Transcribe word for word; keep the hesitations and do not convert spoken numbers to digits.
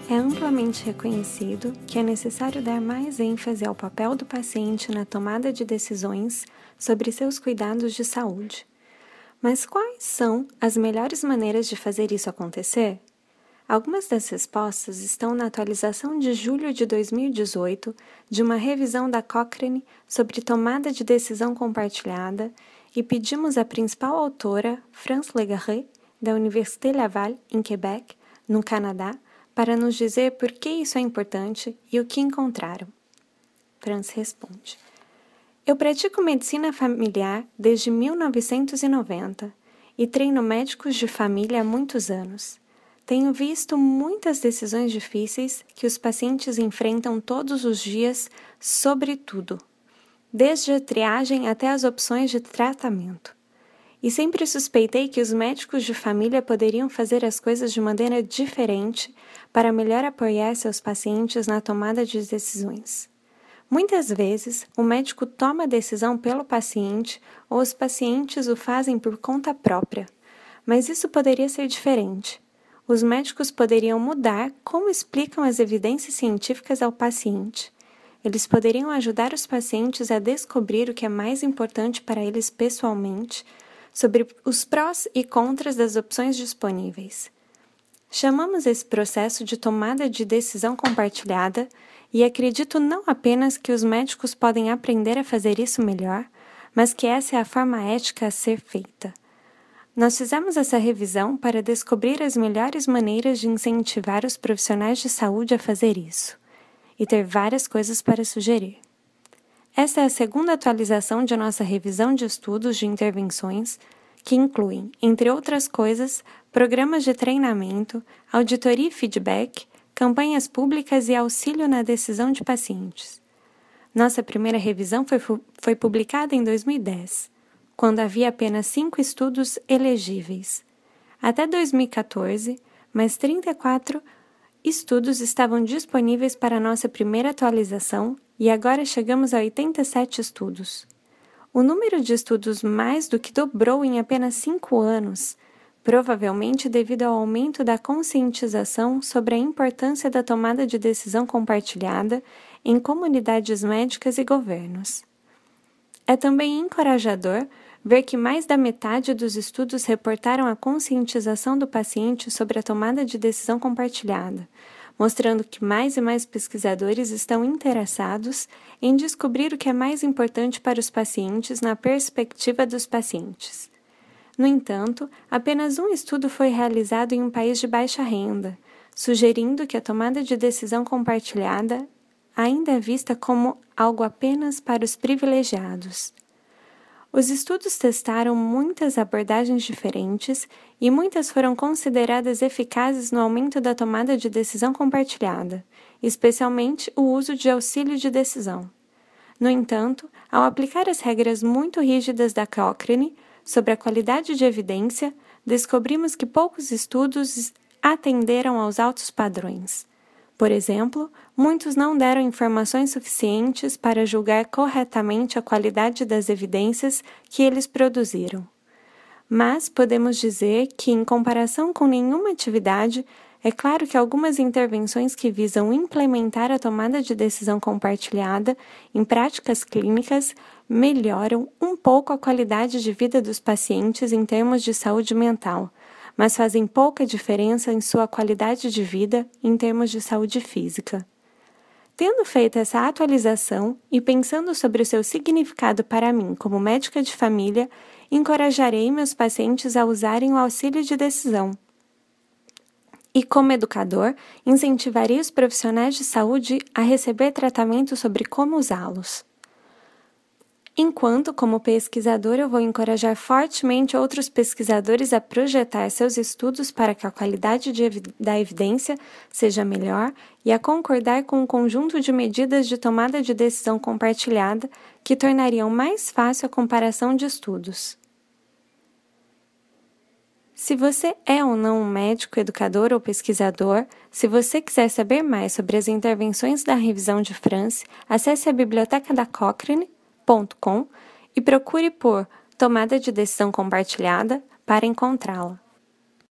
É amplamente reconhecido que é necessário dar mais ênfase ao papel do paciente na tomada de decisões sobre seus cuidados de saúde. Mas quais são as melhores maneiras de fazer isso acontecer? Algumas das respostas estão na atualização de julho de dois mil e dezoito de uma revisão da Cochrane sobre tomada de decisão compartilhada e pedimos à principal autora, France Legare, da Université Laval, em Quebec, no Canadá, para nos dizer por que isso é importante e o que encontraram. France responde: Eu pratico medicina familiar desde mil novecentos e noventa e treino médicos de família há muitos anos. Tenho visto muitas decisões difíceis que os pacientes enfrentam todos os dias sobre tudo, desde a triagem até as opções de tratamento. E sempre suspeitei que os médicos de família poderiam fazer as coisas de maneira diferente para melhor apoiar seus pacientes na tomada de decisões. Muitas vezes, o médico toma a decisão pelo paciente ou os pacientes o fazem por conta própria, mas isso poderia ser diferente. Os médicos poderiam mudar como explicam as evidências científicas ao paciente. Eles poderiam ajudar os pacientes a descobrir o que é mais importante para eles pessoalmente, sobre os prós e contras das opções disponíveis. Chamamos esse processo de tomada de decisão compartilhada e acredito não apenas que os médicos podem aprender a fazer isso melhor, mas que essa é a forma ética a ser feita. Nós fizemos essa revisão para descobrir as melhores maneiras de incentivar os profissionais de saúde a fazer isso, e ter várias coisas para sugerir. Esta é a segunda atualização de nossa revisão de estudos de intervenções, que incluem, entre outras coisas, programas de treinamento, auditoria e feedback, campanhas públicas e auxílio na decisão de pacientes. Nossa primeira revisão foi, foi publicada em dois mil e dez, quando havia apenas cinco estudos elegíveis. Até dois mil e quatorze, mais trinta e quatro estudos estavam disponíveis para a nossa primeira atualização e agora chegamos a oitenta e sete estudos. O número de estudos mais do que dobrou em apenas cinco anos, provavelmente devido ao aumento da conscientização sobre a importância da tomada de decisão compartilhada em comunidades médicas e governos. É também encorajador ver que mais da metade dos estudos reportaram a conscientização do paciente sobre a tomada de decisão compartilhada, mostrando que mais e mais pesquisadores estão interessados em descobrir o que é mais importante para os pacientes na perspectiva dos pacientes. No entanto, apenas um estudo foi realizado em um país de baixa renda, sugerindo que a tomada de decisão compartilhada ainda é vista como algo apenas para os privilegiados. Os estudos testaram muitas abordagens diferentes e muitas foram consideradas eficazes no aumento da tomada de decisão compartilhada, especialmente o uso de auxílio de decisão. No entanto, ao aplicar as regras muito rígidas da Cochrane sobre a qualidade de evidência, descobrimos que poucos estudos atenderam aos altos padrões. Por exemplo, muitos não deram informações suficientes para julgar corretamente a qualidade das evidências que eles produziram. Mas podemos dizer que, em comparação com nenhuma atividade, é claro que algumas intervenções que visam implementar a tomada de decisão compartilhada em práticas clínicas melhoram um pouco a qualidade de vida dos pacientes em termos de saúde mental, mas fazem pouca diferença em sua qualidade de vida em termos de saúde física. Tendo feito essa atualização e pensando sobre o seu significado para mim como médica de família, encorajarei meus pacientes a usarem o auxílio de decisão. E, como educador, incentivarei os profissionais de saúde a receber tratamento sobre como usá-los. Enquanto, como pesquisador, eu vou encorajar fortemente outros pesquisadores a projetar seus estudos para que a qualidade de ev- da evidência seja melhor e a concordar com um conjunto de medidas de tomada de decisão compartilhada que tornariam mais fácil a comparação de estudos. Se você é ou não um médico, educador ou pesquisador, se você quiser saber mais sobre as intervenções da revisão de France, acesse a biblioteca da Cochrane ponto com e procure por tomada de decisão compartilhada para encontrá-la.